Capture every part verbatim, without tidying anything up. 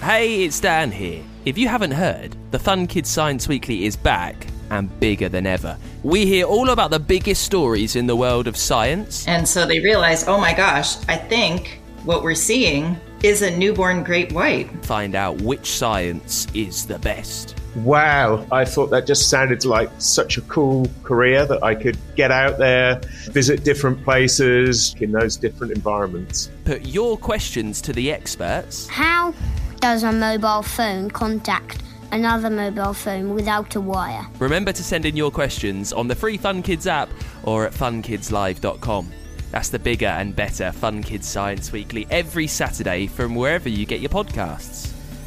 Hey, it's Dan here. If you haven't heard, the Fun Kids Science Weekly is back and bigger than ever. We hear all about the biggest stories in the world of science. And so they realize, oh my gosh, I think what we're seeing is a newborn great white. Find out which science is the best. Wow, I thought that just sounded like such a cool career that I could get out there, visit different places in those different environments. Put your questions to the experts. How does a mobile phone contact another mobile phone without a wire? Remember to send in your questions on the free Fun Kids app or at fun kids live dot com. That's the bigger and better Fun Kids Science Weekly every Saturday from wherever you get your podcasts.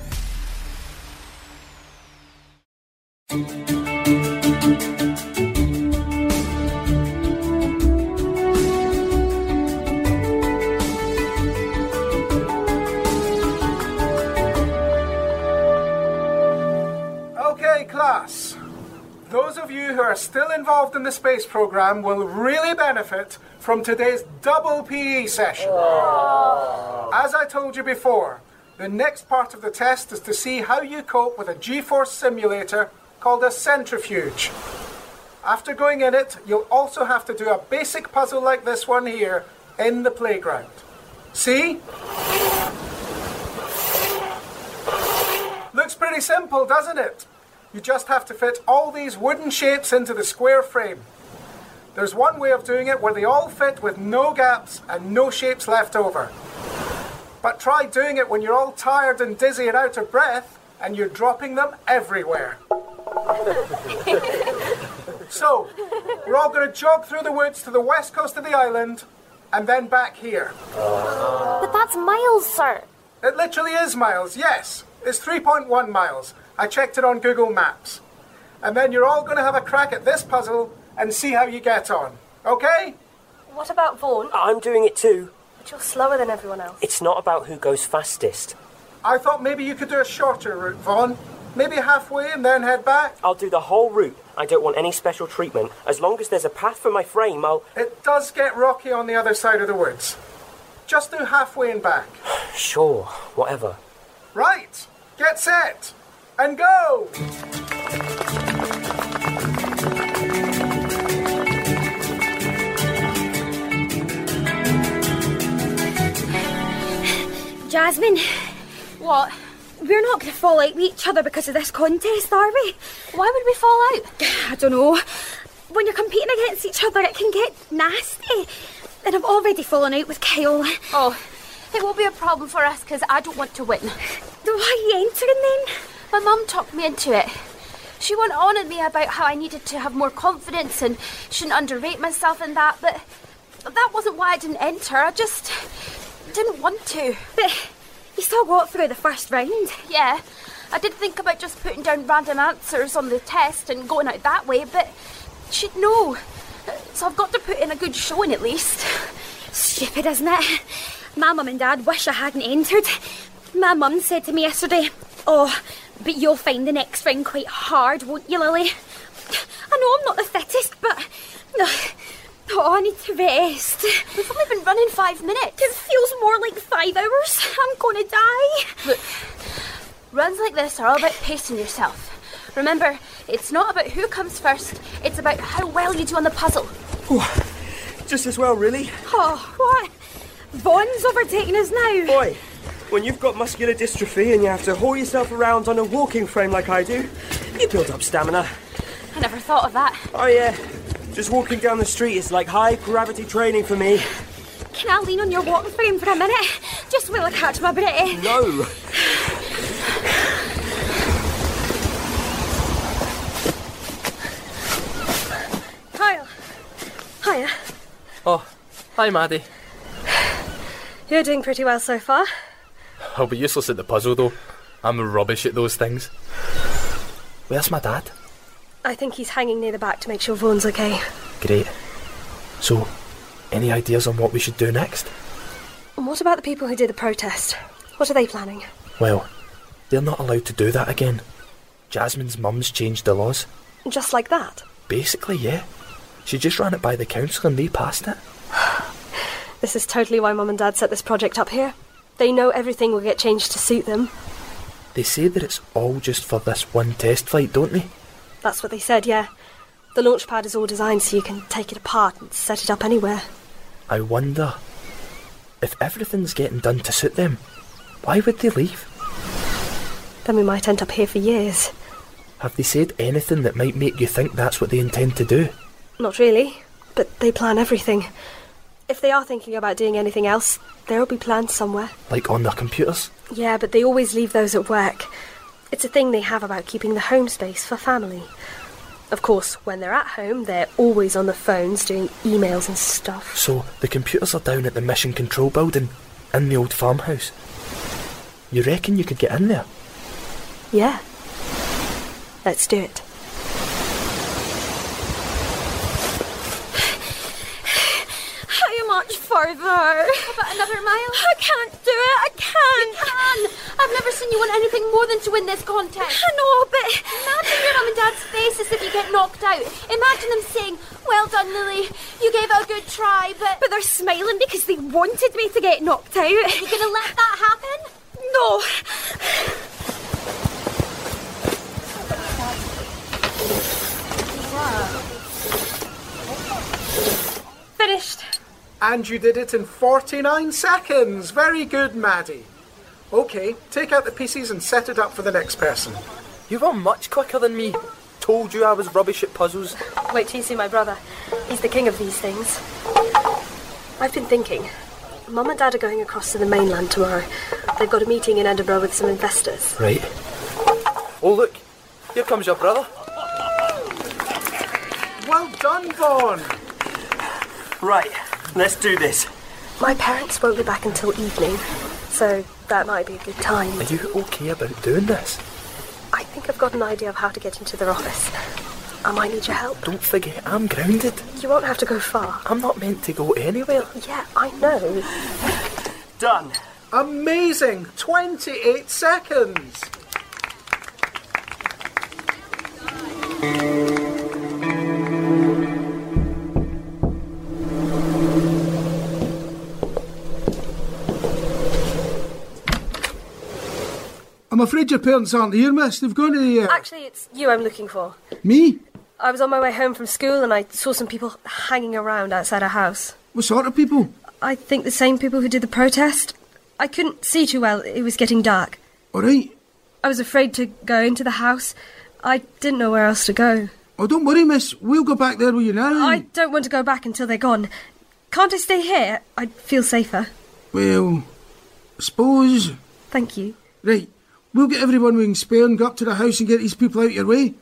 Okay, class. Those of you who are still involved in the space program will really benefit from today's double P E session. Aww. As I told you before, the next part of the test is to see how you cope with a G-force simulator called a centrifuge. After going in it, you'll also have to do a basic puzzle like this one here in the playground. See? Looks pretty simple, doesn't it? You just have to fit all these wooden shapes into the square frame. There's one way of doing it where they all fit with no gaps and no shapes left over. But try doing it when you're all tired and dizzy and out of breath and you're dropping them everywhere. So, we're all going to jog through the woods to the west coast of the island and then back here. But that's miles, sir. It literally is miles, yes. It's three point one miles. I checked it on Google Maps. And then you're all going to have a crack at this puzzle and see how you get on. Okay? What about Vaughan? I'm doing it too. But you're slower than everyone else. It's not about who goes fastest. I thought maybe you could do a shorter route, Vaughan. Maybe halfway and then head back. I'll do the whole route. I don't want any special treatment. As long as there's a path for my frame, I'll... It does get rocky on the other side of the woods. Just do halfway and back. Sure, whatever. Right. Get set. And go! Jasmine. What? We're not going to fall out with each other because of this contest, are we? Why would we fall out? I don't know. When you're competing against each other, it can get nasty. And I've already fallen out with Kyle. Oh, it won't be a problem for us because I don't want to win. Why are you entering then? My mum talked me into it. She went on at me about how I needed to have more confidence and shouldn't underrate myself and that, but that wasn't why I didn't enter. I just didn't want to. But you still got through the first round. Yeah, I did think about just putting down random answers on the test and going out that way, but she'd know. So I've got to put in a good showing at least. Stupid, isn't it? My mum and dad wish I hadn't entered. My mum said to me yesterday, "Oh, but you'll find the next round quite hard, won't you, Lily?" I know I'm not the fittest, but oh, I need to rest. We've only been running five minutes. It feels more like five hours. I'm going to die. Look, runs like this are all about pacing yourself. Remember, it's not about who comes first, it's about how well you do on the puzzle. Oh, just as well, really. Oh, what? Vaughan's overtaking us now. Boy, when you've got muscular dystrophy and you have to haul yourself around on a walking frame like I do, you build up stamina. I never thought of that. Oh, yeah. Just walking down the street is like high-gravity training for me. Can I lean on your walking frame for a minute? Just while I catch my breath. No. Kyle. Hiya. Oh, hi, Maddie. You're doing pretty well so far. I'll be useless at the puzzle, though. I'm rubbish at those things. Where's my dad? I think he's hanging near the back to make sure Vaughan's okay. Great. So, any ideas on what we should do next? And what about the people who did the protest? What are they planning? Well, they're not allowed to do that again. Jasmine's mum's changed the laws. Just like that? Basically, yeah. She just ran it by the council and they passed it. This is totally why Mum and Dad set this project up here. They know everything will get changed to suit them. They say that it's all just for this one test flight, don't they? That's what they said, yeah. The launch pad is all designed so you can take it apart and set it up anywhere. I wonder, if everything's getting done to suit them, why would they leave? Then we might end up here for years. Have they said anything that might make you think that's what they intend to do? Not really, but they plan everything. If they are thinking about doing anything else, there'll be plans somewhere. Like on their computers? Yeah, but they always leave those at work. It's a thing they have about keeping the home space for family. Of course, when they're at home, they're always on the phones doing emails and stuff. So, the computers are down at the Mission Control building, in the old farmhouse. You reckon you could get in there? Yeah. Let's do it. How much further? About another mile? I can't do it, I can't. You can! I've never seen you want anything more than to win this contest. I know, but... Imagine your mum and dad's faces if you get knocked out. Imagine them saying, well done, Lily, you gave it a good try, but... But they're smiling because they wanted me to get knocked out. Are you going to let that happen? No. Finished. And you did it in forty-nine seconds. Very good, Maddie. OK, take out the pieces and set it up for the next person. You were much quicker than me. Told you I was rubbish at puzzles. Wait till you see my brother. He's the king of these things. I've been thinking. Mum and Dad are going across to the mainland tomorrow. They've got a meeting in Edinburgh with some investors. Right. Oh, look. Here comes your brother. Well done, Vaughn. Right, let's do this. My parents won't be back until evening, so that might be a good time. Are you okay about doing this? I think I've got an idea of how to get into their office. I might need your help. Don't forget, I'm grounded. You won't have to go far. I'm not meant to go anywhere. Yeah, I know. Done. Amazing! twenty-eight seconds. I'm afraid your parents aren't here, miss. They've gone to... Uh... Actually, it's you I'm looking for. Me? I was on my way home from school and I saw some people hanging around outside our house. What sort of people? I think the same people who did the protest. I couldn't see too well. It was getting dark. All right. I was afraid to go into the house. I didn't know where else to go. Oh, don't worry, miss. We'll go back there with you now. I don't want to go back until they're gone. Can't I stay here? I'd feel safer. Well, I suppose... Thank you. Right. We'll get everyone we can spare and go up to the house and get these people out your way.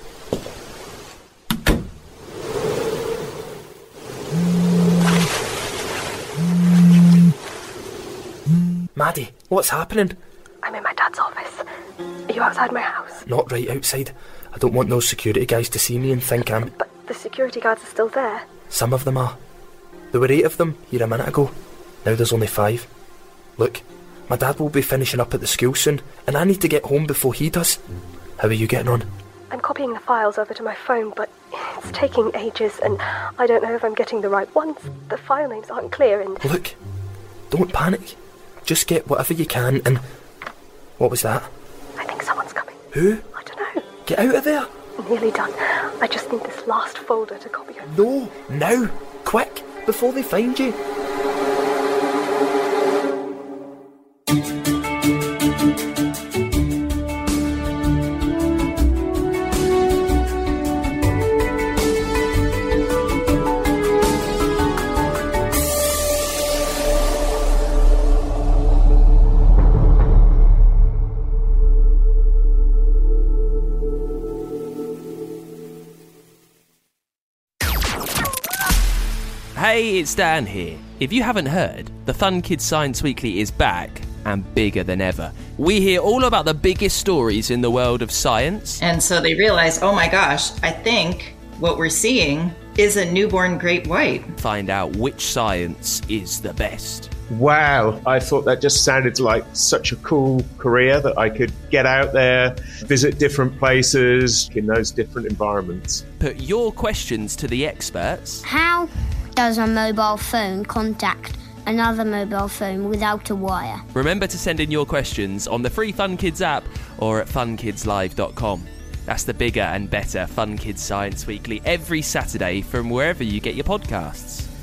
Maddie, what's happening? I'm in my dad's office. Are you outside my house? Not right outside. I don't want those security guys to see me and think I'm... But the security guards are still there. Some of them are. There were eight of them here a minute ago. Now there's only five. Look, my dad will be finishing up at the school soon, and I need to get home before he does. How are you getting on? I'm copying the files over to my phone, but it's taking ages, and I don't know if I'm getting the right ones. The file names aren't clear, and... Look, don't panic. Just get whatever you can, and... What was that? I think someone's coming. Who? I don't know. Get out of there. Nearly done. I just need this last folder to copy it. No, now. Quick, before they find you. Hey, it's Dan here. If you haven't heard, the Fun Kids Science Weekly is back and bigger than ever. We hear all about the biggest stories in the world of science. And so they realize, oh my gosh, I think what we're seeing is a newborn great white. Find out which science is the best. Wow, I thought that just sounded like such a cool career that I could get out there, visit different places in those different environments. Put your questions to the experts. How does a mobile phone contact another mobile phone without a wire. Remember to send in your questions on the free Fun Kids app or at fun kids live dot com. That's the bigger and better Fun Kids Science Weekly every Saturday from wherever you get your podcasts.